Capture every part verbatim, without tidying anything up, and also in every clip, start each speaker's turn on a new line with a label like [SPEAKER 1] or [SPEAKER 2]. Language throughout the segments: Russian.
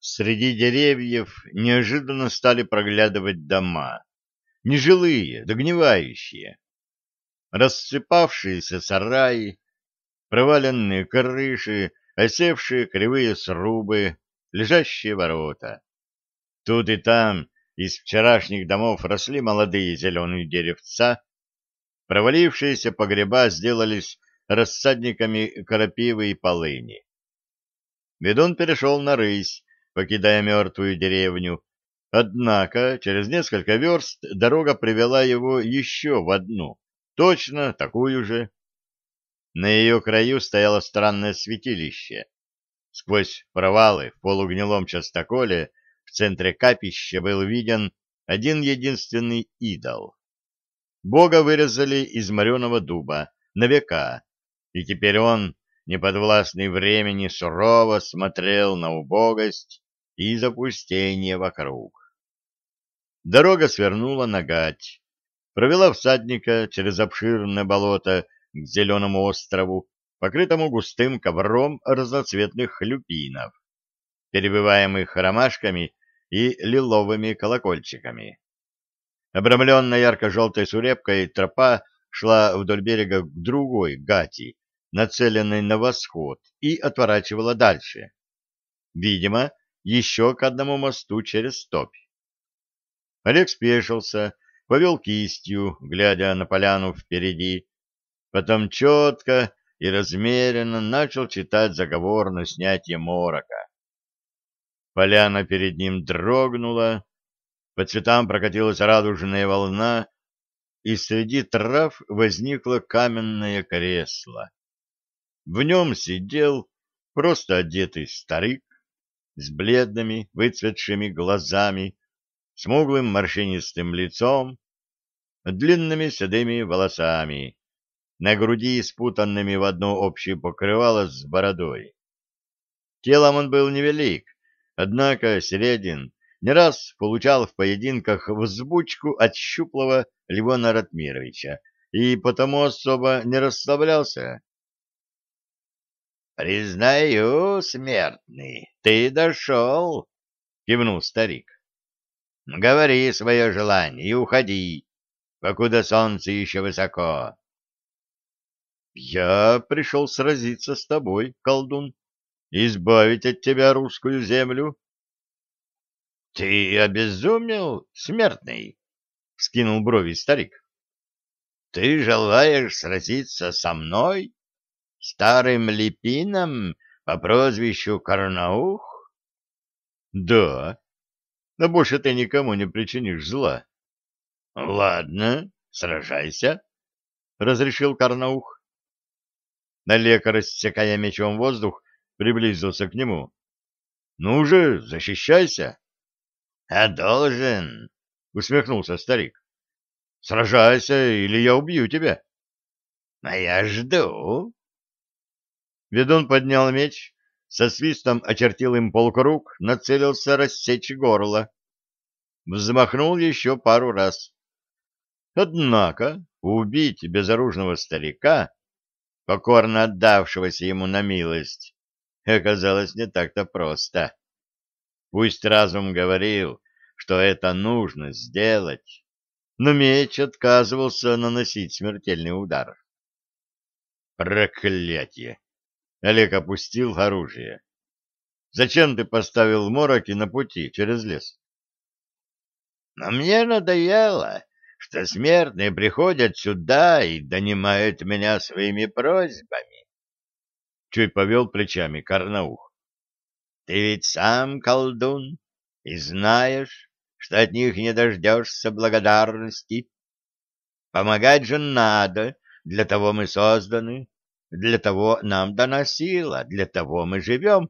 [SPEAKER 1] Среди деревьев неожиданно стали проглядывать дома. Нежилые, догнивающие. Рассыпавшиеся сараи, проваленные крыши, осевшие кривые срубы, лежащие ворота. Тут и там из вчерашних домов росли молодые зеленые деревца, провалившиеся погреба сделались рассадниками крапивы и полыни. Ведун перешел на рысь, покидая мертвую деревню, однако через несколько верст дорога привела его еще в одну, точно такую же. На ее краю стояло странное святилище. Сквозь провалы в полугнилом частоколе в центре капища был виден один единственный идол. Бога вырезали из мореного дуба на века, и теперь он, неподвластный времени, сурово смотрел на убогость и запустение вокруг. Дорога свернула на гать, провела всадника через обширное болото к зеленому острову, покрытому густым ковром разноцветных люпинов, перебиваемых ромашками и лиловыми колокольчиками. Обрамленная ярко-желтой сурепкой тропа шла вдоль берега к другой гати, нацеленной на восход, и отворачивала дальше. Видимо, еще к одному мосту через топь. Олег спешился, повел кистью, глядя на поляну впереди, потом четко и размеренно начал читать заговор на снятие морока. Поляна перед ним дрогнула, по цветам прокатилась радужная волна, и среди трав возникло каменное кресло. В нем сидел просто одетый старик с бледными, выцветшими глазами, смуглым морщинистым лицом, длинными седыми волосами, на груди спутанными в одно общее покрывало с бородой. Телом он был невелик, однако Середин не раз получал в поединках взбучку от щуплого Левона Ратмировича и потому особо не расслаблялся. — Признаю, смертный, ты дошел, — кивнул старик. — Говори свое желание и уходи, покуда солнце еще высоко. — Я пришел сразиться с тобой, колдун, избавить от тебя русскую землю. — Ты обезумел, смертный? — вскинул брови старик. — Ты желаешь сразиться со мной, старым Липином по прозвищу Карнаух? — Да, но больше ты никому не причинишь зла. — Ладно, сражайся, — разрешил Карнаух. Олег, рассекая мечом воздух, приблизился к нему. — Ну же, защищайся. — А должен, — усмехнулся старик. — Сражайся, или я убью тебя. — А я жду. Ведун поднял меч, со свистом очертил им полукруг, нацелился рассечь горло. Взмахнул еще пару раз. Однако убить безоружного старика, покорно отдавшегося ему на милость, оказалось не так-то просто. Пусть разум говорил, что это нужно сделать, но меч отказывался наносить смертельный удар. Проклятие! Олег опустил оружие. Зачем ты поставил мороки на пути через лес? Но мне надоело, что смертные приходят сюда и донимают меня своими просьбами. Чуть повел плечами Карнаух. Ты ведь сам колдун и знаешь, что от них не дождешься благодарности. Помогать же надо, для того мы созданы, для того нам дана сила, для того мы живем.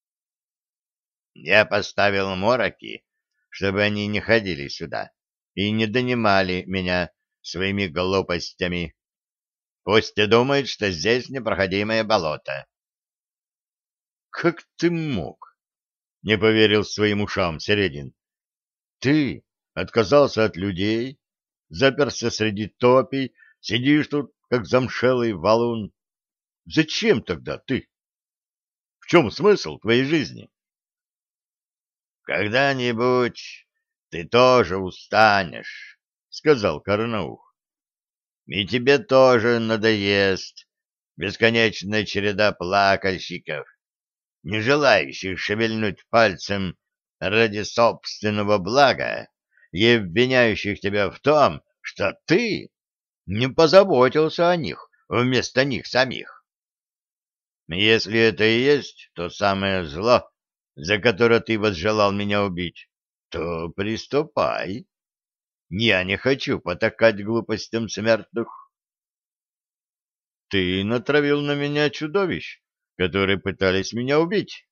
[SPEAKER 1] Я поставил мороки, чтобы они не ходили сюда и не донимали меня своими глупостями. Пусть и думают, что здесь непроходимое болото. — Как ты мог? — не поверил своим ушам Середин. — Ты отказался от людей, заперся среди топий, сидишь тут, как замшелый валун. Зачем тогда ты? В чем смысл твоей жизни? когда-нибудь ты тоже устанешь, — сказал Карнаух. — И тебе тоже надоест бесконечная череда плакальщиков, не желающих шевельнуть пальцем ради собственного блага и обвиняющих тебя в том, что ты не позаботился о них вместо них самих. Если это и есть то самое зло, за которое ты возжелал меня убить, то приступай. Я не хочу потакать глупостям смертных. Ты натравил на меня чудовищ, которые пытались меня убить.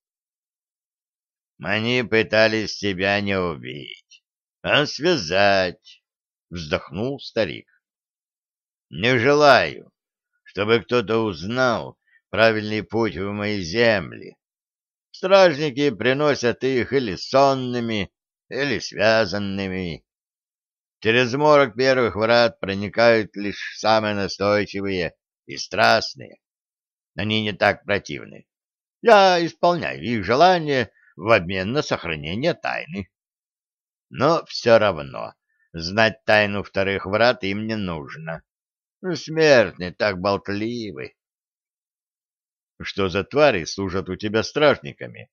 [SPEAKER 1] Они пытались тебя не убить, а связать, — вздохнул старик. Не желаю, чтобы кто-то узнал правильный путь в мои земли. Стражники приносят их или сонными, или связанными. Через морок первых врат проникают лишь самые настойчивые и страстные. Они не так противны. Я исполняю их желания в обмен на сохранение тайны. Но все равно знать тайну вторых врат им не нужно. Смертные так болтливы. Что за твари служат у тебя стражниками?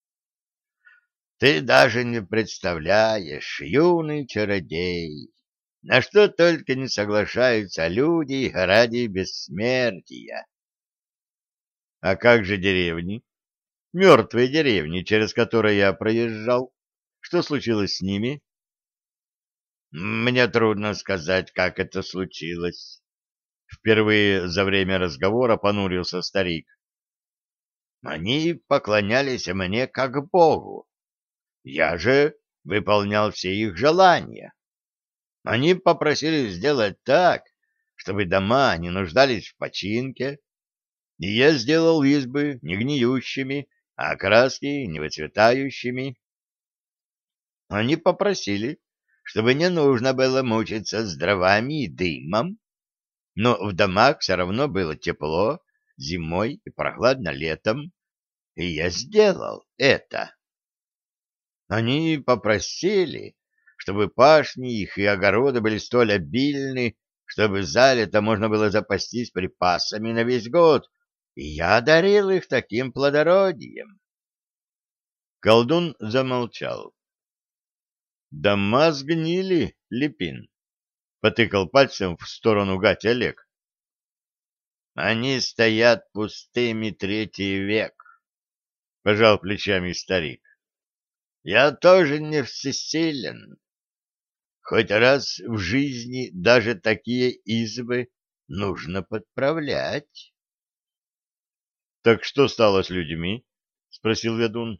[SPEAKER 1] Ты даже не представляешь, юный чародей, на что только не соглашаются люди ради бессмертия. А как же деревни? Мертвые деревни, через которые я проезжал. Что случилось с ними? Мне трудно сказать, как это случилось. Впервые за время разговора понурился старик. Они поклонялись мне как Богу. Я же выполнял все их желания. Они попросили сделать так, чтобы дома не нуждались в починке, и я сделал избы не гниющими, а краски не выцветающими. Они попросили, чтобы не нужно было мучиться с дровами и дымом, но в домах все равно было тепло зимой и прохладно летом, и я сделал это. Они попросили, чтобы пашни их и огороды были столь обильны, чтобы за лето можно было запастись припасами на весь год, и я одарил их таким плодородием. Колдун замолчал. «Дома сгнили, Липин», — потыкал пальцем в сторону Гати Олег. «Они стоят пустыми третий век», — пожал плечами старик. «Я тоже не всесилен. Хоть раз в жизни даже такие избы нужно подправлять». «Так что стало с людьми?» — спросил ведун.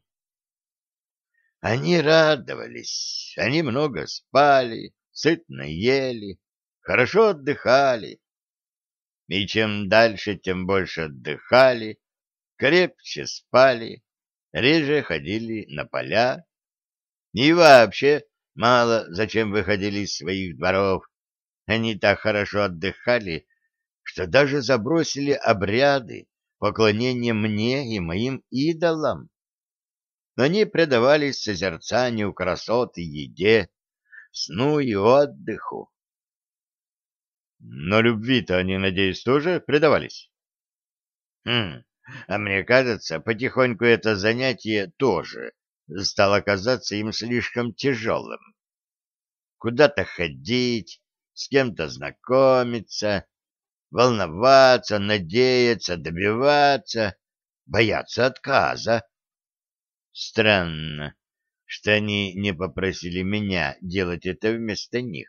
[SPEAKER 1] Они радовались, они много спали, сытно ели, хорошо отдыхали. И чем дальше, тем больше отдыхали, крепче спали, реже ходили на поля. И вообще мало зачем выходили из своих дворов. Они так хорошо отдыхали, что даже забросили обряды поклонения мне и моим идолам. Они предавались созерцанию красот и еде, сну и отдыху. Но любви-то они, надеюсь, тоже предавались? Хм, а мне кажется, потихоньку это занятие тоже стало казаться им слишком тяжелым. Куда-то ходить, с кем-то знакомиться, волноваться, надеяться, добиваться, бояться отказа. Странно, что они не попросили меня делать это вместо них.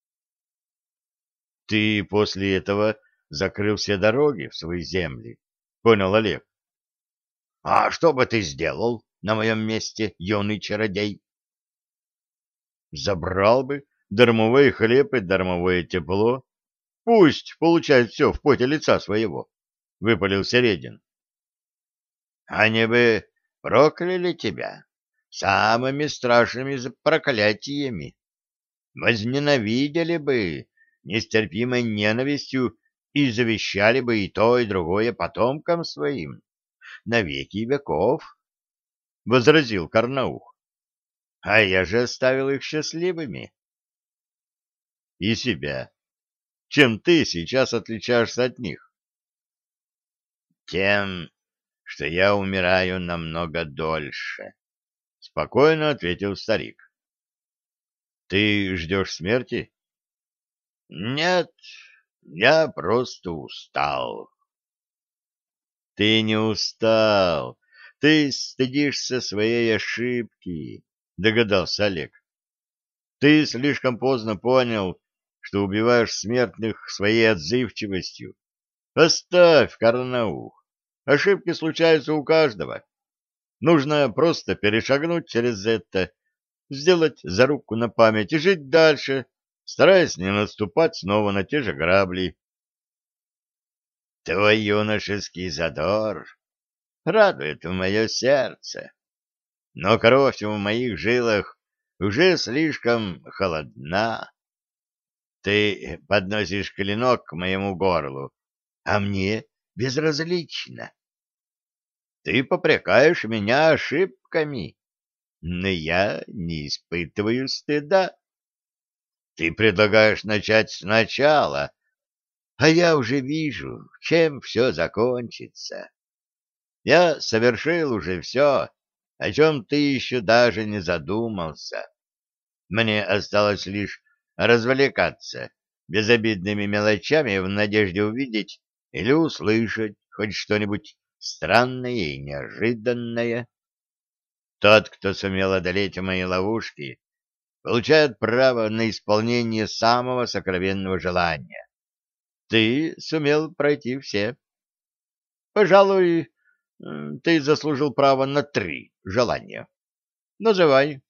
[SPEAKER 1] Ты после этого закрыл все дороги в свои земли, понял Олег? А что бы ты сделал на моем месте, юный чародей? Забрал бы дармовой хлеб и дармовое тепло. Пусть получает все в поте лица своего, — выпалил Середин. Они бы прокляли тебя самыми страшными проклятиями, возненавидели бы нестерпимой ненавистью и завещали бы и то, и другое потомкам своим на веки веков, — возразил Карнаух. А я же оставил их счастливыми. И себя. Чем ты сейчас отличаешься от них? Тем, что я умираю намного дольше, — спокойно ответил старик. Ты ждешь смерти? Нет, я просто устал. Ты не устал. Ты стыдишься своей ошибки, догадался Олег. Ты слишком поздно понял, что убиваешь смертных своей отзывчивостью. Оставь карнаух. Ошибки случаются у каждого. Нужно просто перешагнуть через это, сделать зарубку на память и жить дальше, стараясь не наступать снова на те же грабли. Твой юношеский задор радует в мое сердце, но кровь в моих жилах уже слишком холодна. Ты подносишь клинок к моему горлу, а мне безразлично. Ты попрекаешь меня ошибками, но я не испытываю стыда. Ты предлагаешь начать сначала, а я уже вижу, чем все закончится. Я совершил уже все, о чем ты еще даже не задумался. Мне осталось лишь развлекаться безобидными мелочами в надежде увидеть или услышать хоть что-нибудь странное и неожиданное. Тот, кто сумел одолеть мои ловушки, получает право на исполнение самого сокровенного желания. Ты сумел пройти все. Пожалуй, м, ты заслужил право на три желания. Называй.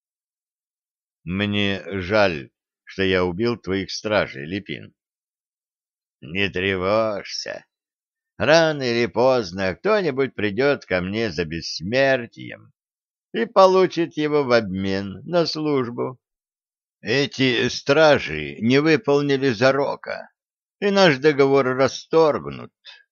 [SPEAKER 1] Мне жаль, что я убил твоих стражей, Липин. Не тревожься. Рано или поздно кто-нибудь придет ко мне за бессмертием и получит его в обмен на службу. Эти стражи не выполнили зарока, и наш договор расторгнут.